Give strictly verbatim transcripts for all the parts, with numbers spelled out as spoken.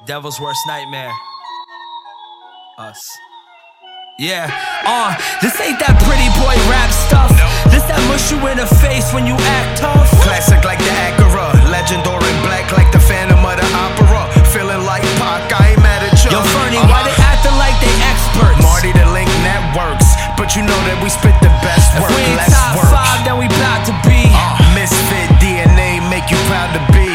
Devil's worst nightmare. Us. Yeah, uh, this ain't that pretty boy rap stuff. This that mush you in the face when you act tough. Classic like the Acura, legendary black like the Phantom of the Opera. Feeling like Pac, I ain't mad at you. Yo, Fernie, uh-huh. Why they acting like they experts? Marty the Link Networks, but you know that we spit the best work. If we ain't less top work. five, then we bout to be. Uh, Misfit D N A make you proud to be.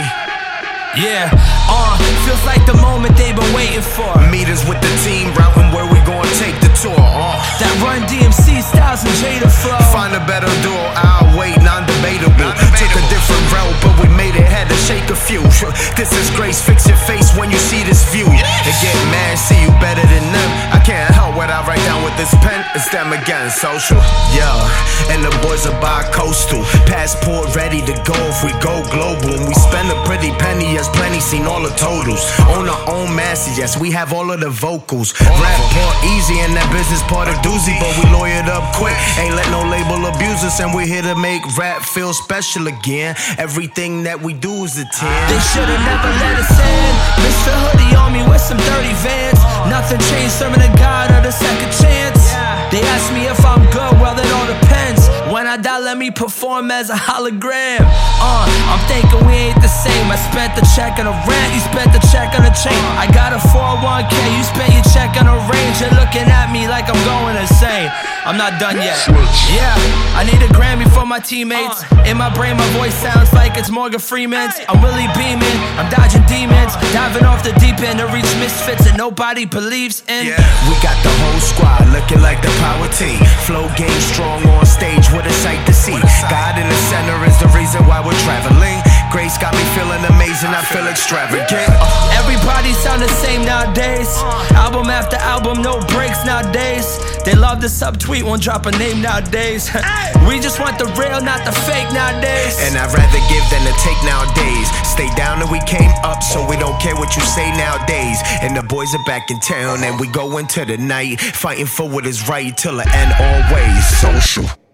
Yeah, uh, feels like the moment they've been waiting for. Meet us with the team, routing where we gon' take the tour. Uh. That Run D M C Styles and Jada flow. Find a better duo, I'll wait, non-debatable. non-debatable. Took a different route, but we made it, had to shake a few. This is grace, fix your face when you see this view. They get mad, see you better than them. I can't help what I write down with this pen. It's them again, social. Yeah, and the boys are bi-coastal. Passport ready to go if we go global. And we spend a pretty penny, as plenty seen all the totals. On our own masses, yes, we have all of the vocals. Rap part easy and that business part a doozy, but we lawyered up quick. Ain't let no label abuse us, and we're here to make rap feel special again. Everything that we do is a ten. They should've never let us in. Mister Hoodie on me with some dirty Vans. Nothing changed, serving the God of the second chance. They ask me if I'm good, well it all depends. When I die, let me perform as a hologram. Uh, I'm thinking we ain't the same. I spent the check on a rent, you spent the check on a chain. I got a four oh one K, you spent your check on a range. You're looking at me like I'm going insane. I'm not done yet. Yeah, I need a Grammy for my teammates. In my brain, my voice sounds like it's Morgan Freeman's. I'm really beaming, I'm dodging demons, diving off the deep end to reach misfits that nobody believes in. Yeah, we got the whole squad looking like the power team. Flow game strong on stage, what a sight to see. God in the center is the reason why we're traveling. Grace got me feeling amazing, I feel extravagant. Everybody sound the same nowadays. Album after album, no breaks nowadays. They love the subtweet, won't drop a name nowadays. We just want the real, not the fake nowadays. And I'd rather give than to take nowadays. Stay down and we came up, so we don't care what you say nowadays. And the boys are back in town, and we go into the night, fighting for what is right till the end always. Social.